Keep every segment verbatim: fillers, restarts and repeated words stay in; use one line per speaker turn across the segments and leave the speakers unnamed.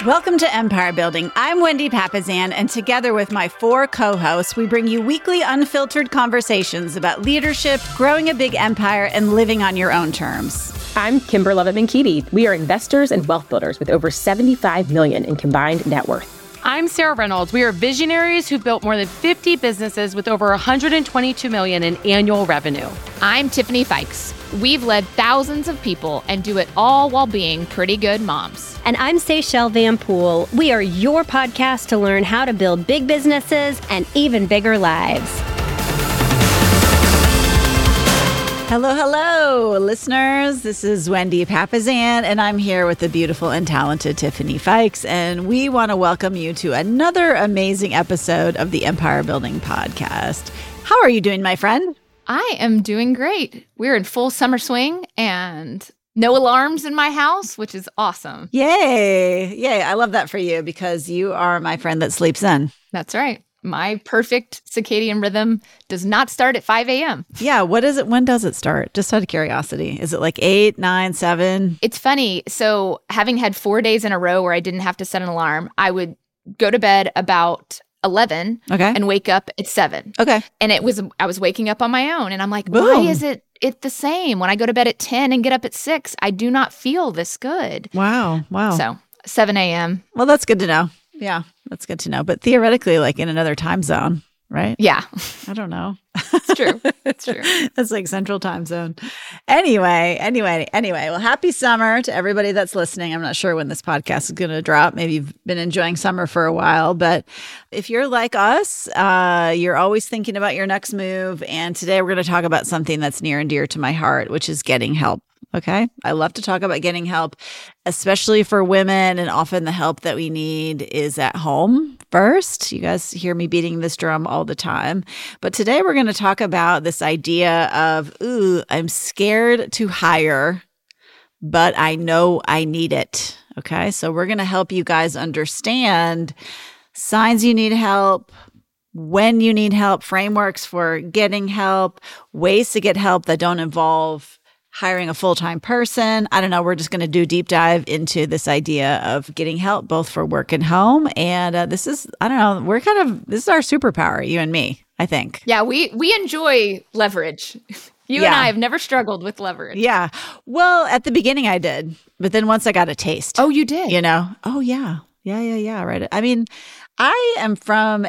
Welcome to Empire Building. I'm Wendy Papasan, and together with my four co-hosts, we bring you weekly unfiltered conversations about leadership, growing a big empire, and living on your own terms.
I'm Kimber Lovett-Minkiti. We are investors and wealth builders with over seventy-five million dollars in combined net worth.
I'm Sarah Reynolds. We are visionaries who've built more than fifty businesses with over one hundred twenty-two million dollars in annual revenue.
I'm Tiffany Fikes. We've led thousands of people and do it all while being pretty good moms.
And I'm Seychelle Van Poole. We are your podcast to learn how to build big businesses and even bigger lives.
Hello, hello, listeners. This is Wendy Papasan, and I'm here with the beautiful and talented Tiffany Fikes, and we want to welcome you to another amazing episode of the Empire Building Podcast. How are you doing, my friend?
I am doing great. We're in full summer swing and no alarms in my house, which is awesome.
Yay. Yay. I love that for you because you are my friend that sleeps in.
That's right. My perfect circadian rhythm does not start at five a.m.
Yeah. What is it? When does it start? Just out of curiosity. Is it like eight, nine, seven?
It's funny. So having had four days in a row where I didn't have to set an alarm, I would go to bed about eleven
okay.
and wake up at seven.
Okay.
And it was, I was waking up on my own and I'm like,
Boom.
why is it it the same? When I go to bed at ten and get up at six, I do not feel this good.
Wow. Wow.
So seven a.m.
Well, that's good to know. Yeah, that's good to know. But theoretically, like in another time zone, right?
Yeah.
I don't know.
It's true. It's true.
That's like central time zone. Anyway, anyway, anyway. Well, happy summer to everybody that's listening. I'm not sure when this podcast is going to drop. Maybe you've been enjoying summer for a while. But if you're like us, uh, you're always thinking about your next move. And today we're going to talk about something that's near and dear to my heart, which is getting help. Okay. I love to talk about getting help, especially for women. And often the help that we need is at home first. You guys hear me beating this drum all the time. But today we're going to talk about this idea of, ooh, I'm scared to hire, but I know I need it. Okay. So we're going to help you guys understand signs you need help, when you need help, frameworks for getting help, ways to get help that don't involve hiring a full-time person. I don't know. We're just going to do a deep dive into this idea of getting help both for work and home. And uh, this is, I don't know, we're kind of, this is our superpower, you and me, I think.
Yeah, we we enjoy leverage. You
yeah.
and I have never struggled with leverage.
Yeah. Well, at the beginning I did, but then once I got a taste.
Oh, you did?
You know? Oh, yeah. Yeah, yeah, yeah. Right. I mean, I am from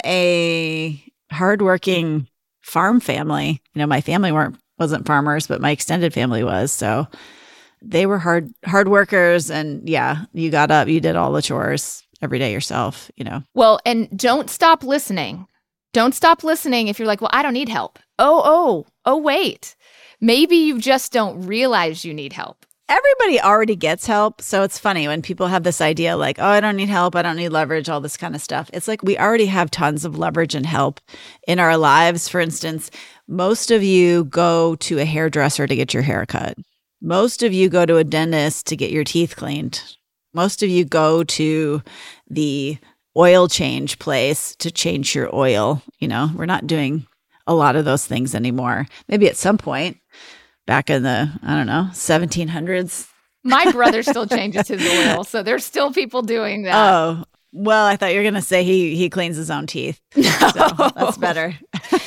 a hardworking farm family. You know, my family weren't wasn't farmers, but my extended family was. So they were hard, hard workers. And yeah, you got up, you did all the chores every day yourself, you know?
Well, and don't stop listening. Don't stop listening if you're like, well, I don't need help. Oh, oh, oh, wait. Maybe you just don't realize you need help.
Everybody already gets help. So it's funny when people have this idea like, oh, I don't need help. I don't need leverage, all this kind of stuff. It's like we already have tons of leverage and help in our lives. For instance, most of you go to a hairdresser to get your hair cut. Most of you go to a dentist to get your teeth cleaned. Most of you go to the oil change place to change your oil. You know, we're not doing a lot of those things anymore. Maybe at some point. Back in the, I don't know, seventeen hundreds.
My brother still changes his oil, so there's still people doing that.
Oh, well, I thought you were going to say he he cleans his own teeth. No. So that's better.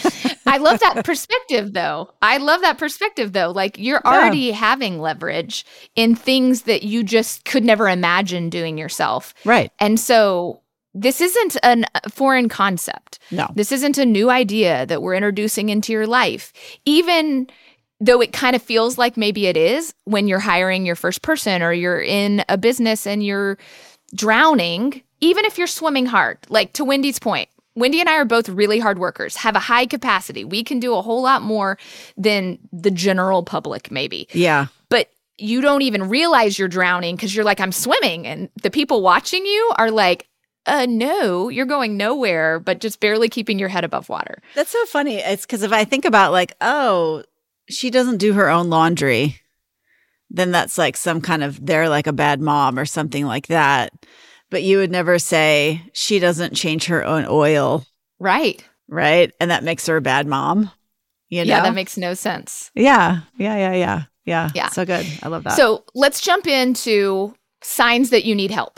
I love that perspective, though. I love that perspective, though. Like, you're already yeah. having leverage in things that you just could never imagine doing yourself.
Right.
And so this isn't an, a foreign concept.
No.
This isn't a new idea that we're introducing into your life. Even though it kind of feels like maybe it is when you're hiring your first person or you're in a business and you're drowning, even if you're swimming hard. Like, to Wendy's point, Wendy and I are both really hard workers, have a high capacity. We can do a whole lot more than the general public, maybe.
Yeah.
But you don't even realize you're drowning because you're like, I'm swimming. And the people watching you are like, uh, no, you're going nowhere, but just barely keeping your head above water.
That's so funny. It's because if I think about like, oh, she doesn't do her own laundry, then that's like some kind of, they're like a bad mom or something like that. But you would never say she doesn't change her own oil.
Right.
Right. And that makes her a bad mom. You know?
Yeah, that makes no sense.
Yeah. Yeah. Yeah. Yeah. Yeah.
Yeah.
So good. I love that.
So let's jump into signs that you need help.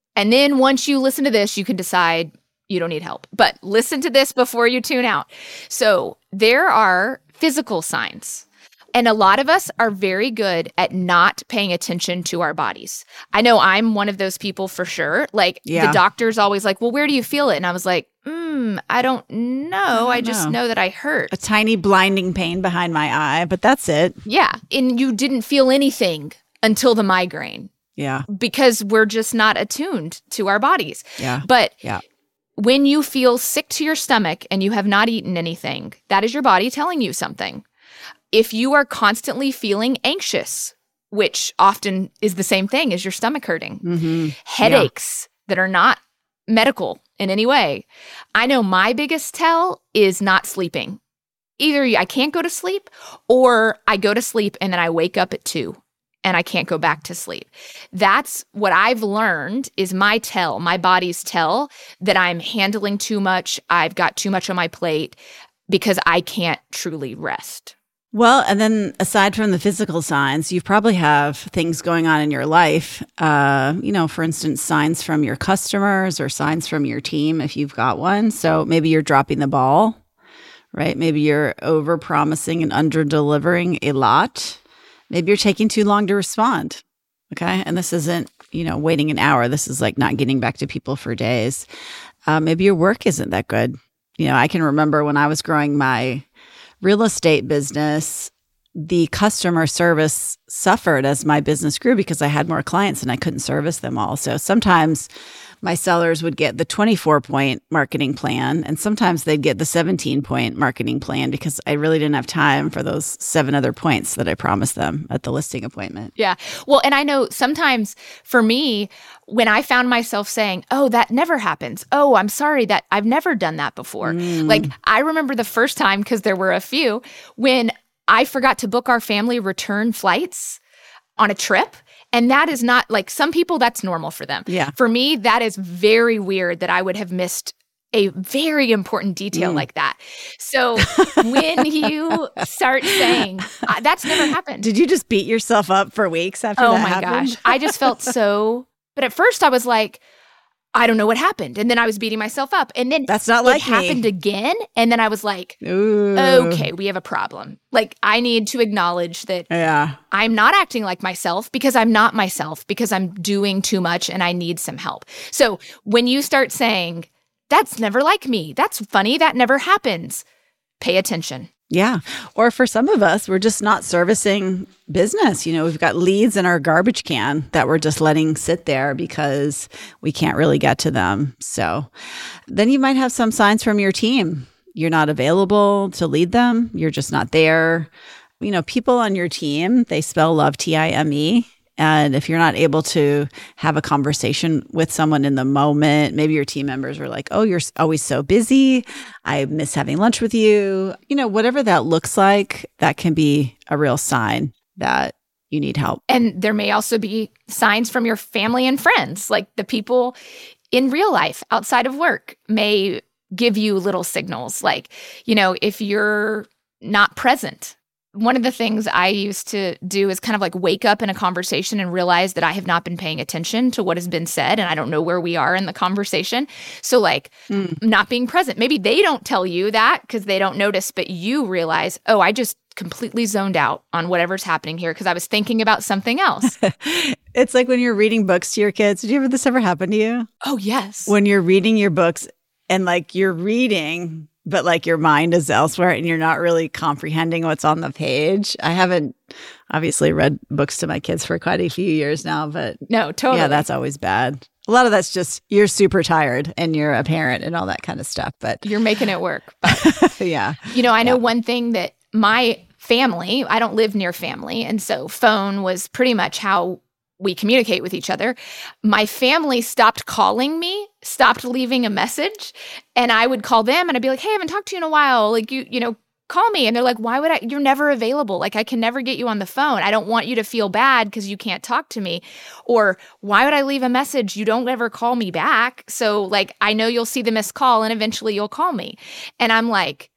And then once you listen to this, you can decide you don't need help. But listen to this before you tune out. So there are physical signs. And a lot of us are very good at not paying attention to our bodies. I know I'm one of those people for sure. Like
Yeah.
the doctor's always like, well, where do you feel it? And I was like, mm, I don't know. I,
don't
I just
know.
know that I hurt.
A tiny blinding pain behind my eye, but that's it.
Yeah. And you didn't feel anything until the migraine
Yeah.
because we're just not attuned to our bodies.
Yeah.
But
Yeah.
when you feel sick to your stomach and you have not eaten anything, that is your body telling you something. If you are constantly feeling anxious, which often is the same thing as your stomach hurting,
Mm-hmm.
headaches that are not medical in any way. I know my biggest tell is not sleeping. Either I can't go to sleep or I go to sleep and then I wake up at two and I can't go back to sleep. That's what I've learned is my tell, my body's tell that I'm handling too much. I've got too much on my plate because I can't truly rest.
Well, and then aside from the physical signs, you probably have things going on in your life. Uh, you know, for instance, signs from your customers or signs from your team if you've got one. So maybe you're dropping the ball, right? Maybe you're over promising and under delivering a lot. Maybe you're taking too long to respond. Okay. And this isn't, you know, waiting an hour. This is like not getting back to people for days. Uh, maybe your work isn't that good. You know, I can remember when I was growing my real estate business, the customer service suffered as my business grew because I had more clients and I couldn't service them all. So sometimes my sellers would get the twenty-four point marketing plan and sometimes they'd get the seventeen point marketing plan because I really didn't have time for those seven other points that I promised them at the listing appointment.
Yeah. Well, and I know sometimes for me, when I found myself saying, oh, that never happens. Oh, I'm sorry that I've never done that before.
Mm.
Like I remember the first time, because there were a few, when I forgot to book our family return flights on a trip. And that is not like some people, that's normal for them.
Yeah.
For me, that is very weird that I would have missed a very important detail
Mm.
like that. So when you start saying, uh, that's never happened.
Did you just beat yourself up for weeks after
Oh
that
my
happened?
gosh. I just felt so, but at first I was like, I don't know what happened. And then I was beating myself up. And then
That's not
it
like me.
happened again. And then I was like,
Ooh.
okay, we have a problem. Like I need to acknowledge that
Yeah.
I'm not acting like myself because I'm not myself, because I'm doing too much and I need some help. So when you start saying, that's never like me, that's funny, that never happens, pay attention.
Yeah. Or for some of us, we're just not servicing business. You know, we've got leads in our garbage can that we're just letting sit there because we can't really get to them. So then you might have some signs from your team. You're not available to lead them. You're just not there. You know, people on your team, they spell love T I M E. And if you're not able to have a conversation with someone in the moment, maybe your team members are like, oh, you're always so busy. I miss having lunch with you. You know, whatever that looks like, that can be a real sign that you need help.
And there may also be signs from your family and friends, like the people in real life outside of work may give you little signals. Like, you know, if you're not present. One of the things I used to do is kind of like wake up in a conversation and realize that I have not been paying attention to what has been said and I don't know where we are in the conversation. So like mm. not being present. Maybe they don't tell you that because they don't notice, but you realize, oh, I just completely zoned out on whatever's happening here because I was thinking about something else.
It's like when you're reading books to your kids. Did you ever this ever happen to you?
Oh, yes.
When you're reading your books and like you're reading but like your mind is elsewhere and you're not really comprehending what's on the page. I haven't obviously read books to my kids for quite a few years now, but
no, totally.
Yeah, that's always bad. A lot of that's just you're super tired and you're a parent and all that kind of stuff, but
you're making it work. But,
yeah.
You know, I know
yeah.
one thing that my family, I don't live near family. And so phone was pretty much how we communicate with each other. My family stopped calling me, stopped leaving a message, and I would call them and I'd be like, hey, I haven't talked to you in a while. Like, you, you know, call me. And they're like, why would I? You're never available. Like, I can never get you on the phone. I don't want you to feel bad because you can't talk to me. Or why would I leave a message? You don't ever call me back. So like, I know you'll see the missed call and eventually you'll call me. And I'm like,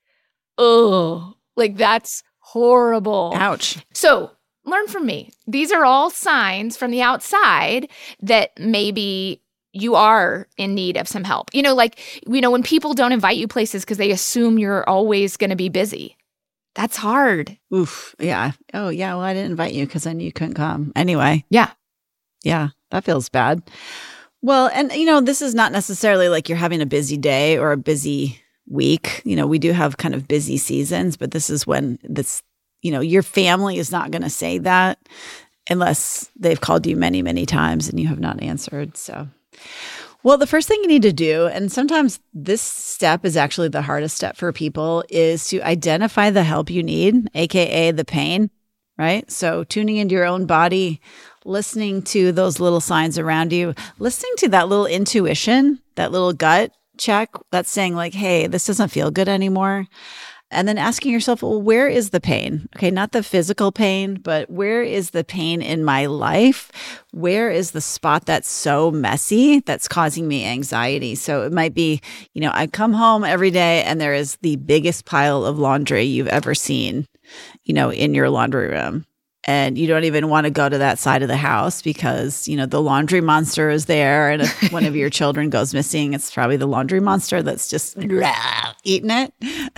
oh, like that's horrible.
Ouch.
So learn from me. These are all signs from the outside that maybe you are in need of some help. You know, like, you know, when people don't invite you places because they assume you're always going to be busy. That's hard.
Oof. Yeah. Oh, yeah. Well, I didn't invite you because I knew you couldn't come. Anyway.
Yeah.
Yeah. That feels bad. Well, and, you know, this is not necessarily like you're having a busy day or a busy week. You know, we do have kind of busy seasons, but this is when this, you know, your family is not going to say that unless they've called you many, many times and you have not answered. So, well, the first thing you need to do, and sometimes this step is actually the hardest step for people, is to identify the help you need, A K A the pain, right? So tuning into your own body, listening to those little signs around you, listening to that little intuition, that little gut check that's saying like, hey, this doesn't feel good anymore. And then asking yourself, well, where is the pain? Okay, not the physical pain, but where is the pain in my life? Where is the spot that's so messy that's causing me anxiety? So it might be, you know, I come home every day and there is the biggest pile of laundry you've ever seen, you know, in your laundry room. And you don't even want to go to that side of the house because, you know, the laundry monster is there. And if one of your children goes missing, it's probably the laundry monster that's just rah, eating it.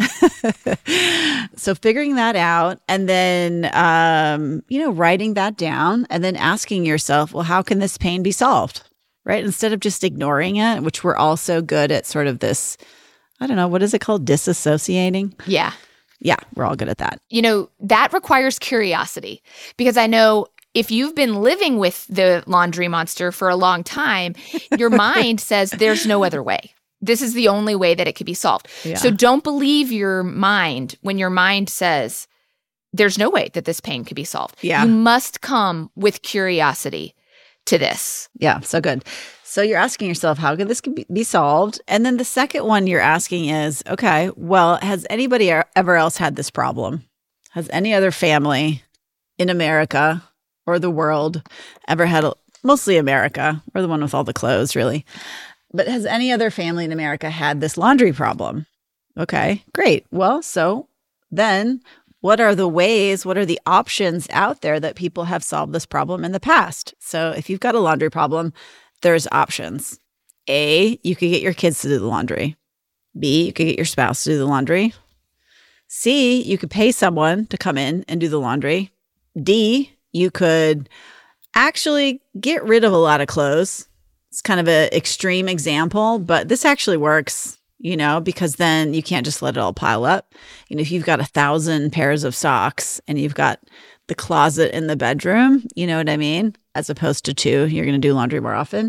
So figuring that out and then, um, you know, writing that down and then asking yourself, well, how can this pain be solved? Right? Instead of just ignoring it, which we're also good at sort of this, I don't know, what is it called? Disassociating?
Yeah.
Yeah, we're all good at that.
You know, that requires curiosity because I know if you've been living with the laundry monster for a long time, your mind says there's no other way. This is the only way that it could be solved. Yeah. So don't believe your mind when your mind says there's no way that this pain could be solved.
Yeah.
You must come with curiosity to this.
Yeah, so good. So you're asking yourself, how could this be solved? And then the second one you're asking is, okay, well, has anybody ever else had this problem? Has any other family in America or the world ever had, a, mostly America, we're the one with all the clothes, really. But has any other family in America had this laundry problem? Okay, great. Well, so then what are the ways, what are the options out there that people have solved this problem in the past? So if you've got a laundry problem, there's options. A, you could get your kids to do the laundry. B, you could get your spouse to do the laundry. C, you could pay someone to come in and do the laundry. D, you could actually get rid of a lot of clothes. It's kind of an extreme example, but this actually works, you know, because then you can't just let it all pile up. You know, if you've got a thousand pairs of socks and you've got the closet in the bedroom, you know what I mean? As opposed to two, you're going to do laundry more often.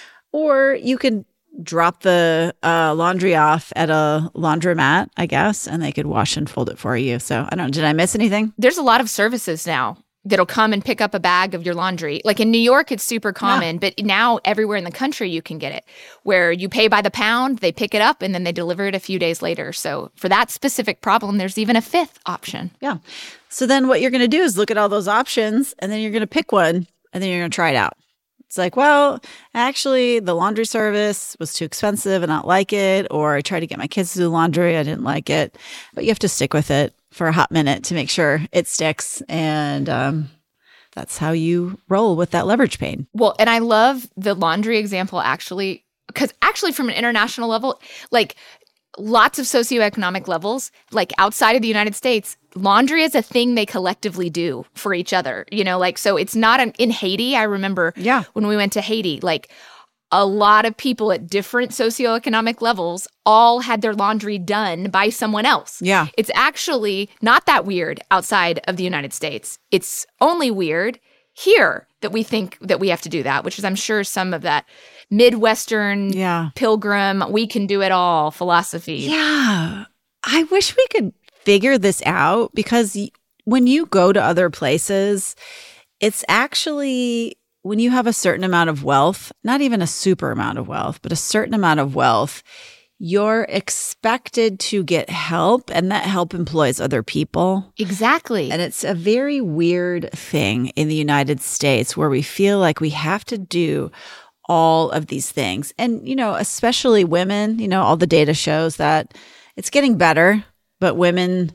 Or you could drop the uh, laundry off at a laundromat, I guess, and they could wash and fold it for you. So I don't know, did I miss anything?
There's a lot of services now that'll come and pick up a bag of your laundry. Like in New York, it's super common, yeah. But now everywhere in the country you can get it, where you pay by the pound, they pick it up, and then they deliver it a few days later. So for that specific problem, there's even a fifth option.
Yeah. So then what you're going to do is look at all those options, and then you're going to pick one, and then you're going to try it out. It's like, well, actually, the laundry service was too expensive and I don't like it, or I tried to get my kids to do laundry, I didn't like it. But you have to stick with it for a hot minute to make sure it sticks. And um, that's how you roll with that leverage pain.
Well, and I love the laundry example, actually, because actually from an international level, like lots of socioeconomic levels, like outside of the United States, laundry is a thing they collectively do for each other. You know, like, so it's not an, in Haiti, I remember
yeah.
when we went to Haiti, like a lot of people at different socioeconomic levels all had their laundry done by someone else.
Yeah.
It's actually not that weird outside of the United States. It's only weird here that we think that we have to do that, which is, I'm sure, some of that Midwestern
yeah.
pilgrim, we can do it all philosophy.
Yeah. I wish we could figure this out, because when you go to other places, it's actually, when you have a certain amount of wealth, not even a super amount of wealth, but a certain amount of wealth, you're expected to get help, and that help employs other people.
Exactly.
And it's a very weird thing in the United States where we feel like we have to do all of these things. And, you know, especially women, you know, all the data shows that it's getting better, but women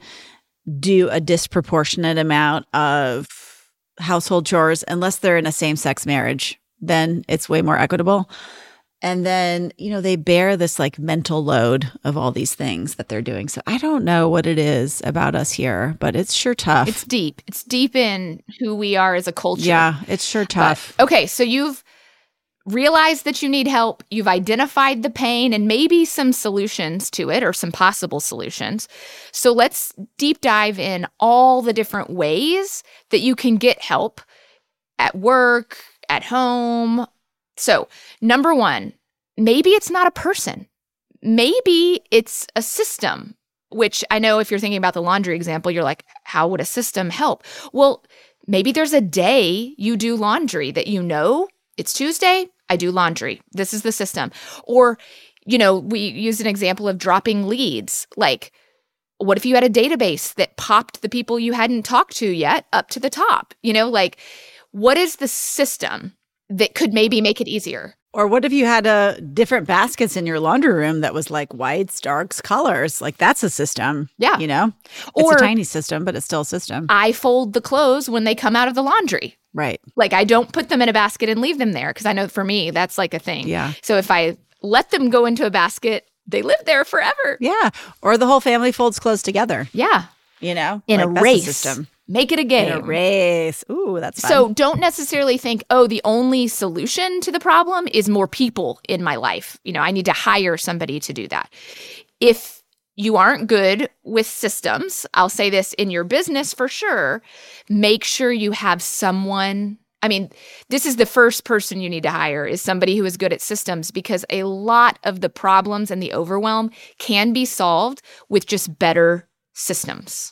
do a disproportionate amount of household chores unless they're in a same-sex marriage. Then it's way more equitable. And then, you know, they bear this like mental load of all these things that they're doing. So I don't know what it is about us here, but it's sure tough.
It's deep. It's deep in who we are as a culture.
Yeah, it's sure tough.
But, okay, so you've realized that you need help. You've identified the pain and maybe some solutions to it or some possible solutions. So let's deep dive in all the different ways that you can get help at work, at home. So, number one, maybe it's not a person. Maybe it's a system, which I know if you're thinking about the laundry example, you're like, how would a system help? Well, maybe there's a day you do laundry that you know it's Tuesday, I do laundry. This is the system. Or, you know, we use an example of dropping leads. Like, what if you had a database that popped the people you hadn't talked to yet up to the top? You know, like, what is the system that could maybe make it easier?
Or what if you had a different baskets in your laundry room that was like whites, darks, colors? Like that's a system.
Yeah.
You know?
Or
it's a tiny system, but it's still a system.
I fold the clothes when they come out of the laundry.
Right.
Like I don't put them in a basket and leave them there because I know for me, that's like a thing.
Yeah.
So if I let them go into a basket, they live there forever.
Yeah. Or the whole family folds clothes together.
Yeah.
You know?
In
like,
a
that's
race.
A system.
Make it a game.
In a race. Ooh, that's fun.
So don't necessarily think, oh, the only solution to the problem is more people in my life. You know, I need to hire somebody to do that. If you aren't good with systems, I'll say this in your business for sure, make sure you have someone. I mean, this is the first person you need to hire is somebody who is good at systems because a lot of the problems and the overwhelm can be solved with just better systems.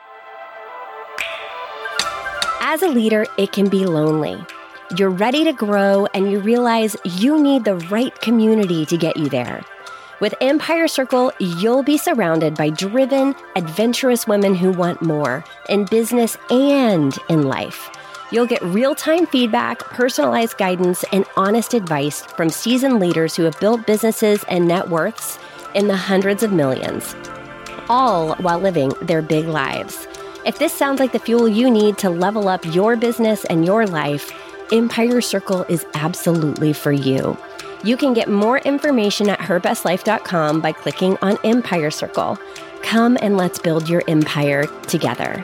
As a leader, it can be lonely. You're ready to grow and you realize you need the right community to get you there. With Empire Circle, you'll be surrounded by driven, adventurous women who want more in business and in life. You'll get real-time feedback, personalized guidance, and honest advice from seasoned leaders who have built businesses and net worths in the hundreds of millions, all while living their big lives. If this sounds like the fuel you need to level up your business and your life, Empire Circle is absolutely for you. You can get more information at her best life dot com by clicking on Empire Circle. Come and let's build your empire together.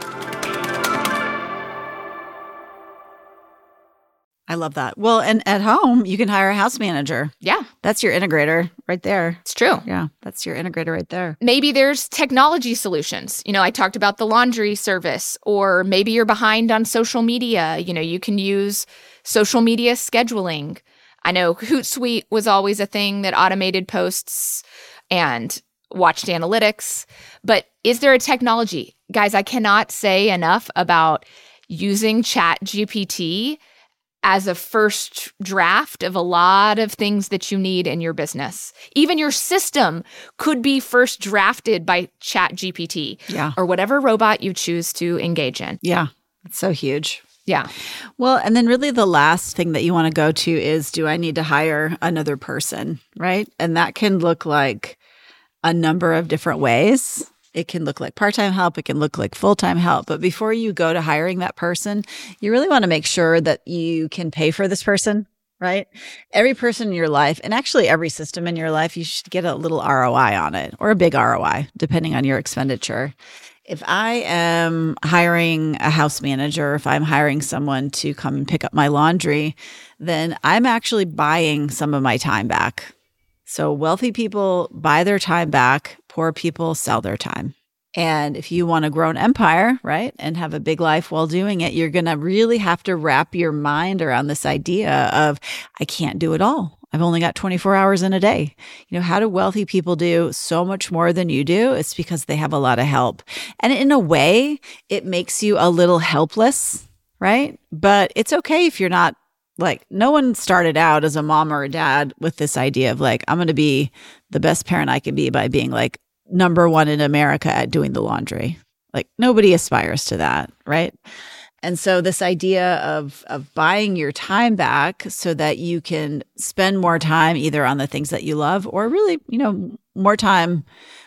I love that. Well, and at home, you can hire a house manager.
Yeah.
That's your integrator right there.
It's true.
Yeah, that's your integrator right there.
Maybe there's technology solutions. You know, I talked about the laundry service, or maybe you're behind on social media. You know, you can use social media scheduling. I know Hootsuite was always a thing that automated posts and watched analytics. But is there a technology? Guys, I cannot say enough about using Chat G P T as a first draft of a lot of things that you need in your business. Even your system could be first drafted by Chat G P T
yeah.
or whatever robot you choose to engage in.
Yeah, it's so huge.
Yeah.
Well, and then really the last thing that you want to go to is, do I need to hire another person, right? And that can look like a number of different ways. It can look like part-time help. It can look like full-time help. But before you go to hiring that person, you really want to make sure that you can pay for this person, right? Every person in your life, and actually every system in your life, you should get a little R O I on it, or a big R O I, depending on your expenditure. If I am hiring a house manager, if I'm hiring someone to come and pick up my laundry, then I'm actually buying some of my time back. So wealthy people buy their time back, poor people sell their time. And if you want to grow an empire, right, and have a big life while doing it, you're going to really have to wrap your mind around this idea of, I can't do it all. I've only got twenty-four hours in a day. You know, how do wealthy people do so much more than you do? It's because they have a lot of help. And in a way, it makes you a little helpless, right? But it's okay if you're not. Like, no one started out as a mom or a dad with this idea of like, I'm going to be the best parent I can be by being like number one in America at doing the laundry. Like, nobody aspires to that, right? And so this idea of of buying your time back so that you can spend more time either on the things that you love or really, you know, more time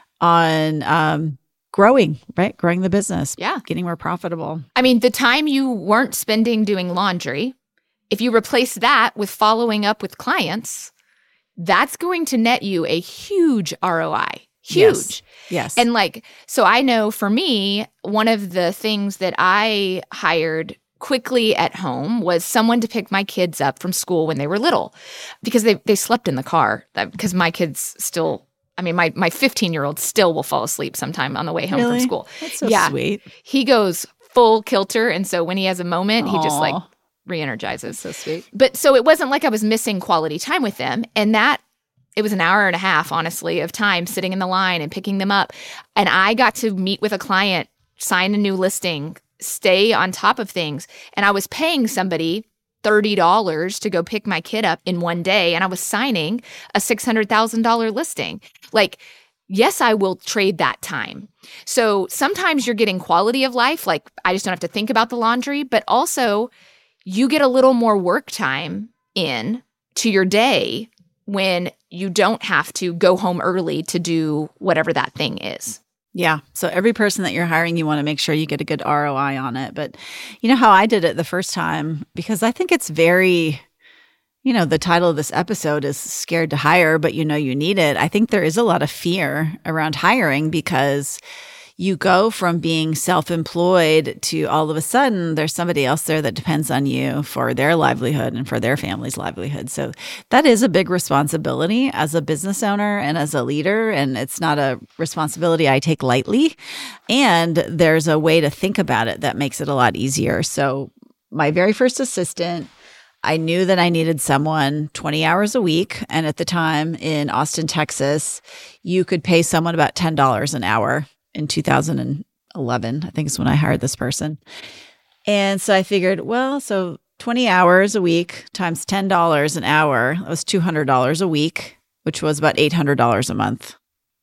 on um, growing, right? Growing the business.
Yeah.
Getting more profitable.
I mean, the time you weren't spending doing laundry, if you replace that with following up with clients, that's going to net you a huge R O I. Huge.
Yes. Yes.
And like, so I know for me, one of the things that I hired quickly at home was someone to pick my kids up from school when they were little, because they they slept in the car. Because my kids still, I mean, my my fifteen-year-old still will fall asleep sometime on the way home
Really?
from school.
That's so
yeah.
sweet.
He goes full kilter. And so when he has a moment, he just like
Aw.
re-energizes.
So sweet.
But so it wasn't like I was missing quality time with them. And that, it was an hour and a half, honestly, of time sitting in the line and picking them up. And I got to meet with a client, sign a new listing, stay on top of things. And I was paying somebody thirty dollars to go pick my kid up in one day. And I was signing a six hundred thousand dollars listing. Like, yes, I will trade that time. So sometimes you're getting quality of life. Like, I just don't have to think about the laundry, but also you get a little more work time in to your day when you don't have to go home early to do whatever that thing is.
Yeah. So every person that you're hiring, you want to make sure you get a good R O I on it. But you know how I did it the first time? Because I think it's very, you know, the title of this episode is Scared to Hire, but you know you need it. I think there is a lot of fear around hiring because you go from being self-employed to all of a sudden there's somebody else there that depends on you for their livelihood and for their family's livelihood. So that is a big responsibility as a business owner and as a leader. And it's not a responsibility I take lightly. And there's a way to think about it that makes it a lot easier. So my very first assistant, I knew that I needed someone twenty hours a week. And at the time in Austin, Texas, you could pay someone about ten dollars an hour. In two thousand eleven, I think is when I hired this person. And so I figured, well, so twenty hours a week times ten dollars an hour, that was two hundred dollars a week, which was about eight hundred dollars a month.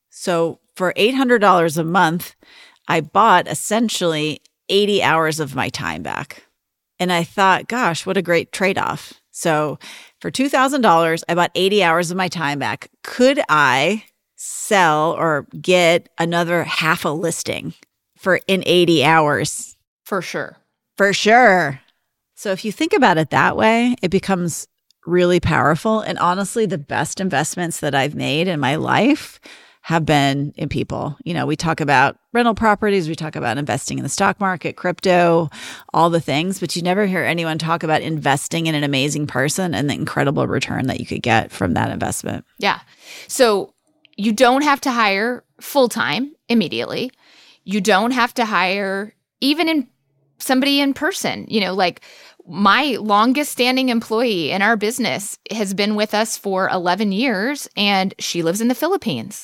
So for eight hundred dollars a month, I bought essentially eighty hours of my time back. And I thought, gosh, what a great trade-off. So for two thousand dollars, I bought eighty hours of my time back. Could I sell or get another half a listing for in eighty hours?
For sure.
For sure. So if you think about it that way, it becomes really powerful. And honestly, the best investments that I've made in my life have been in people. You know, we talk about rental properties, we talk about investing in the stock market, crypto, all the things, but you never hear anyone talk about investing in an amazing person and the incredible return that you could get from that investment.
Yeah. So you don't have to hire full-time immediately. You don't have to hire even in somebody in person. You know, like my longest standing employee in our business has been with us for eleven years, and she lives in the Philippines.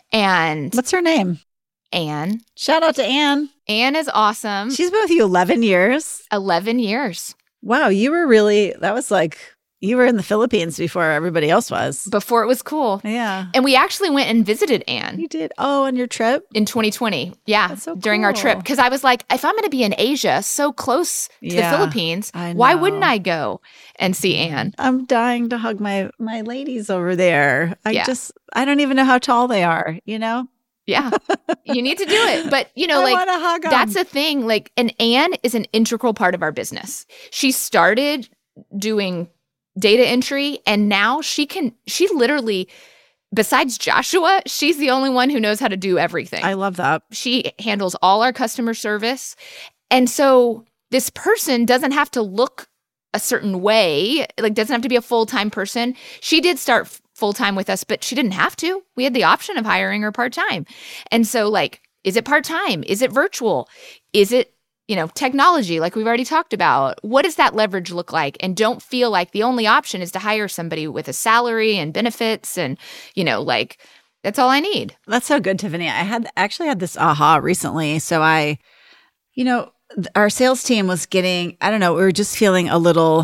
And
What's her name?
Anne.
Shout out to Anne.
Anne is awesome.
She's been with you eleven years.
eleven years.
Wow, you were really, that was like, you were in the Philippines before everybody else was.
Before it was cool.
Yeah.
And we actually went and visited Anne.
You did? Oh, on your trip?
In twenty twenty. Yeah.
That's so
during our trip.
cool.
Because I was like, if I'm going to be in Asia, so close to
Yeah,
the Philippines,
I
why
know.
wouldn't I go and see Anne?
I'm dying to hug my my ladies over there. I
Yeah.
just, I don't even know how tall they are, you know?
Yeah. You need to do it. But, you know,
I
like,
want to hug 'em.
that's a thing. Like, and Anne is an integral part of our business. She started doing data entry, and now she can, she literally, besides Joshua, she's the only one who knows how to do everything.
I love that.
She handles all our customer service. And so this person doesn't have to look a certain way, like doesn't have to be a full-time person. She did start f- full-time with us, but she didn't have to. We had the option of hiring her part-time. And so like, is it part-time? Is it virtual? Is it, you know, technology like we've already talked about? What does that leverage look like? And don't feel like the only option is to hire somebody with a salary and benefits and, you know, like that's all I need.
That's so good, Tiffany. I had actually had this aha recently. So I, you know, th- our sales team was getting, I don't know, we were just feeling a little,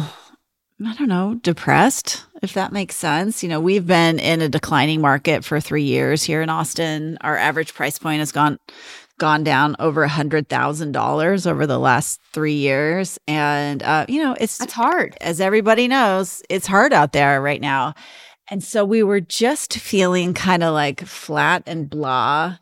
I don't know, depressed, if that makes sense. You know, we've been in a declining market for three years here in Austin. Our average price point has gone gone down over one hundred thousand dollars over the last three years. And, uh, you know, it's
That's hard.
as everybody knows, it's hard out there right now. And so we were just feeling kind of like flat and blah.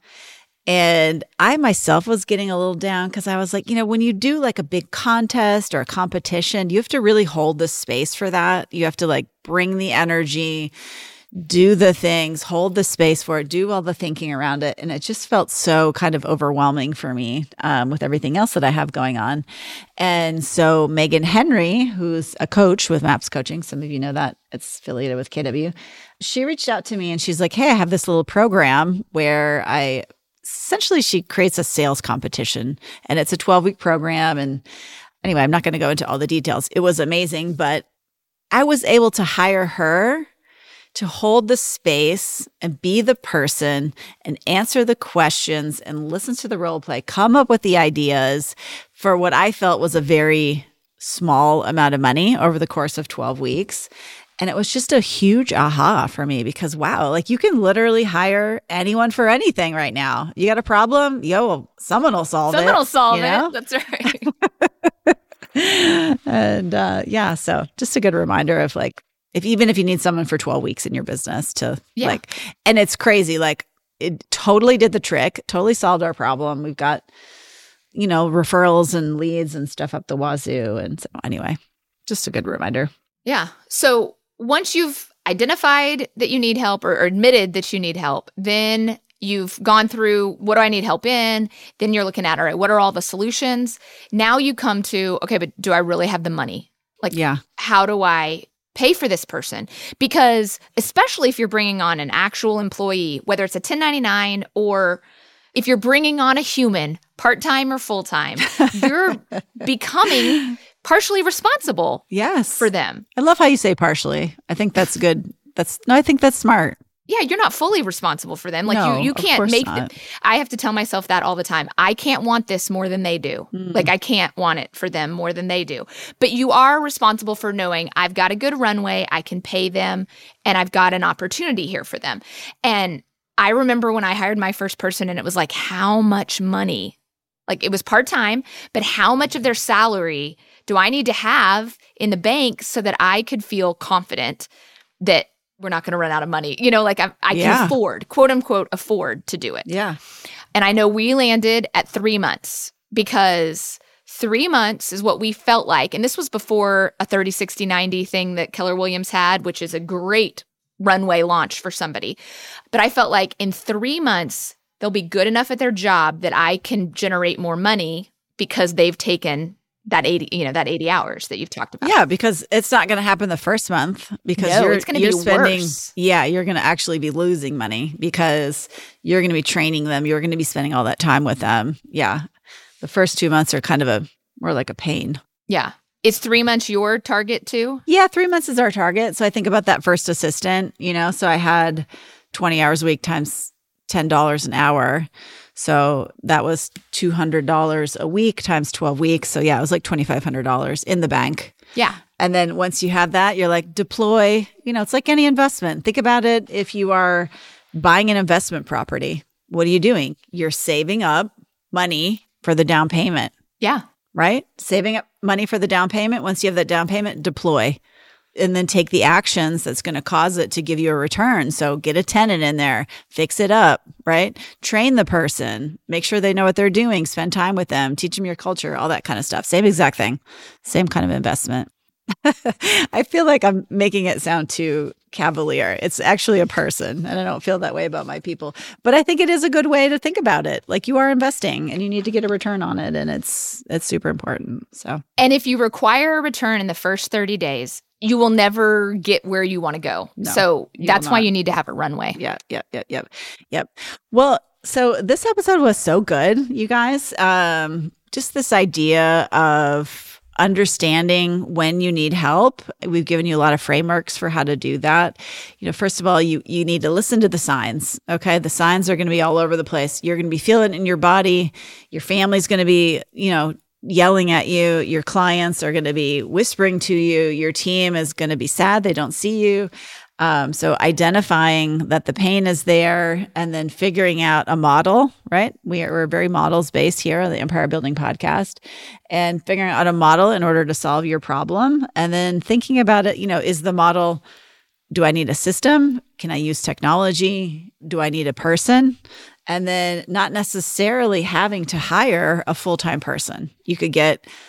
And I myself was getting a little down because I was like, you know, when you do like a big contest or a competition, you have to really hold the space for that. You have to like bring the energy, do the things, hold the space for it, do all the thinking around it. And it just felt so kind of overwhelming for me um, with everything else that I have going on. And so Megan Henry, who's a coach with MAPS Coaching, some of you know that, it's affiliated with K W, she reached out to me and she's like, hey, I have this little program where I essentially she creates a sales competition, and it's a twelve-week program. And anyway, I'm not going to go into all the details. It was amazing, but I was able to hire her to hold the space and be the person and answer the questions and listen to the role play, come up with the ideas for what I felt was a very small amount of money over the course of twelve weeks. And it was just a huge aha for me because, wow, like you can literally hire anyone for anything right now. You got a problem? Yo, well, someone will solve
Someone
it.
Someone will solve
you know?
it. That's right.
And uh, yeah, so just a good reminder of like, if even if you need someone for twelve weeks in your business to
Yeah.
like, and it's crazy, like it totally did the trick, totally solved our problem. We've got, you know, referrals and leads and stuff up the wazoo. And so anyway, just a good reminder.
Yeah. So once you've identified that you need help or, or admitted that you need help, then you've gone through, what do I need help in? Then you're looking at, all right, what are all the solutions? Now you come to, okay, but do I really have the money? Like,
Yeah.
how do I pay for this person? Because especially if you're bringing on an actual employee, whether it's a ten ninety-nine or if you're bringing on a human, part-time or full-time, you're becoming partially responsible
Yes.
for them.
I love how you say partially. I think that's good. That's no, I think that's smart.
Yeah, you're not fully responsible for them. Like
No,
you, you
of
can't
course
make
not.
them. I have to tell myself that all the time. I can't want this more than they do.
Mm.
Like I can't want it for them more than they do. But you are responsible for knowing I've got a good runway, I can pay them, and I've got an opportunity here for them. And I remember when I hired my first person and it was like, how much money? Like it was part-time, but how much of their salary do I need to have in the bank so that I could feel confident that we're not going to run out of money? You know, like I, I
Yeah.
can afford, quote unquote, afford to do it.
Yeah.
And I know we landed at three months because three months is what we felt like. And this was before a thirty, sixty, ninety thing that Keller Williams had, which is a great runway launch for somebody. But I felt like in three months, they'll be good enough at their job that I can generate more money because they've taken that eighty, you know, that eighty hours that you've talked about.
Yeah, because it's not going to happen the first month because
No,
you're,
it's gonna
you're
be
spending,
worse.
yeah, you're going to actually be losing money because you're going to be training them. You're going to be spending all that time with them. Yeah. The first two months are kind of a, more like a pain.
Yeah. Is three months your target too?
Yeah, three months is our target. So I think about that first assistant, you know, so I had twenty hours a week times ten dollars an hour. So that was two hundred dollars a week times twelve weeks. So yeah, it was like twenty-five hundred dollars in the bank.
Yeah.
And then once you have that, you're like, deploy, you know, it's like any investment. Think about it. If you are buying an investment property, what are you doing? You're saving up money for the down payment,
Yeah.
right? Saving up money for the down payment. Once you have that down payment, deploy. And then take the actions that's going to cause it to give you a return. So get a tenant in there, fix it up, right? Train the person, make sure they know what they're doing, spend time with them, teach them your culture, all that kind of stuff. Same exact thing, same kind of investment. I feel like I'm making it sound too cavalier. It's actually a person, and I don't feel that way about my people. But I think it is a good way to think about it. Like you are investing, and you need to get a return on it, and it's it's super important. So,
And if you require a return in the first thirty days, you will never get where you want to go.
No,
so
you
that's
will
why
not.
you need to have a runway.
yeah, yeah, yeah, yep, yep. Well, so this episode was so good, you guys. Um, just this idea of understanding when you need help. We've given you a lot of frameworks for how to do that. You know, first of all, you you need to listen to the signs. Okay, the signs are going to be all over the place. You're going to be feeling it in your body. Your family's going to be, you know, yelling at you. Your clients are going to be whispering to you. Your team is going to be sad they don't see you. Um, so identifying that the pain is there and then figuring out a model, right? We are, we're very models based here on the Empire Building Podcast, and figuring out a model in order to solve your problem. And then thinking about it, you know, is the model, do I need a system? Can I use technology? Do I need a person? And then not necessarily having to hire a full-time person. You could get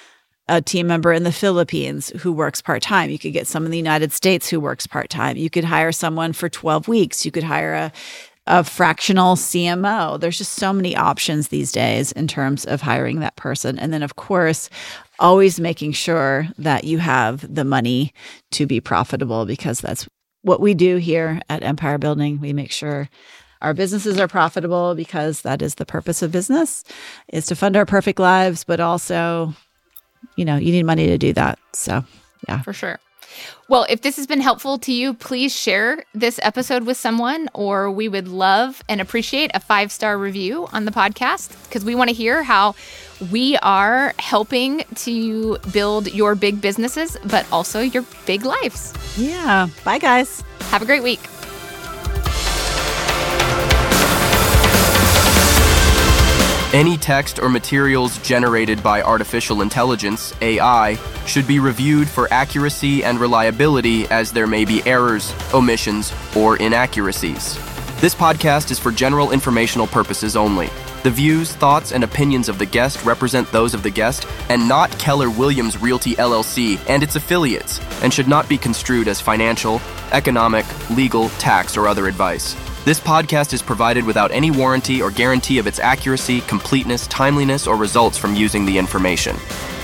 a team member in the Philippines who works part-time. You could get someone in the United States who works part-time. You could hire someone for twelve weeks. You could hire a, a fractional C M O. There's just so many options these days in terms of hiring that person. And then, of course, always making sure that you have the money to be profitable, because that's what we do here at Empire Building. We make sure our businesses are profitable, because that is the purpose of business, is to fund our perfect lives, but also, you know, you need money to do that. So, yeah.
For sure. Well, if this has been helpful to you, please share this episode with someone, or we would love and appreciate a five-star review on the podcast, because we want to hear how we are helping to build your big businesses, but also your big lives.
Yeah. Bye, guys.
Have a great week.
Any text or materials generated by artificial intelligence, A I, should be reviewed for accuracy and reliability, as there may be errors, omissions, or inaccuracies. This podcast is for general informational purposes only. The views, thoughts, and opinions of the guest represent those of the guest and not Keller Williams Realty L L C and its affiliates, and should not be construed as financial, economic, legal, tax, or other advice. This podcast is provided without any warranty or guarantee of its accuracy, completeness, timeliness, or results from using the information.